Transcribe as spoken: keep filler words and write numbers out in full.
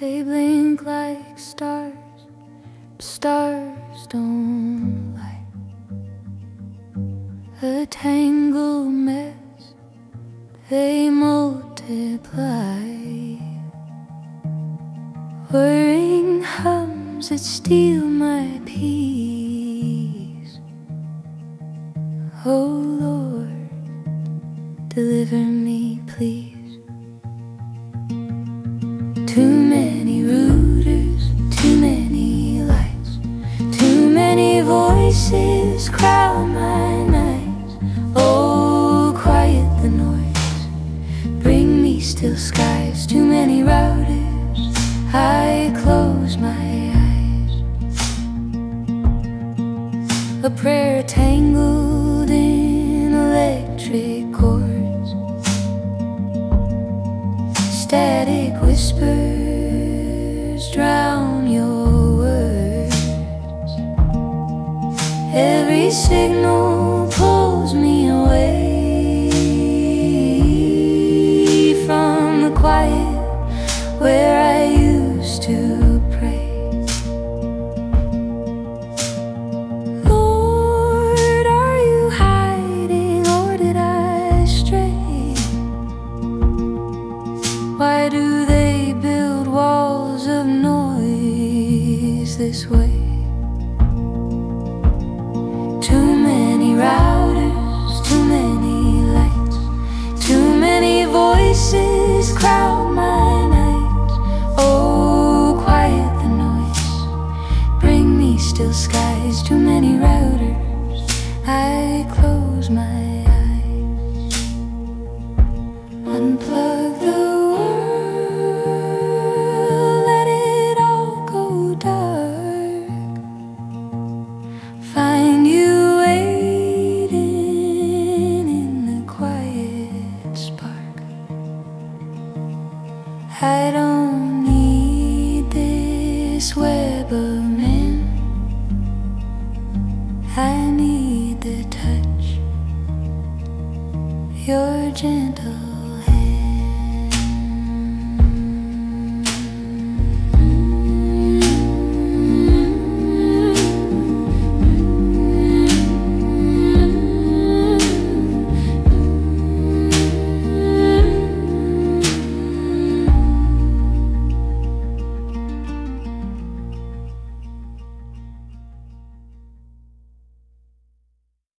They blink like stars, but stars don't light. A tangled mess, they multiply. Whirring hums that steal my peace. Oh Lord, deliver me, please. Too many rooters, too many lights, too many voices crowd my nights. Oh, quiet the noise, bring me still skies. Too many routers, I close my eyes. A prayer tangled in electric cords, static whispers drown your words. Every signal pulls me away from the quiet where I used to pray. Lord, are you hiding, or did I stray? Why do they build walls of noise this way? Too many routers, too many lights, too many voices crowd my nights. Oh, quiet the noise, bring me still skies. Too many routers, I close my eyes. Unplug the world, let it all go dark. Find you waiting in the quiet spark. I don't need this web of men, I need the touch, your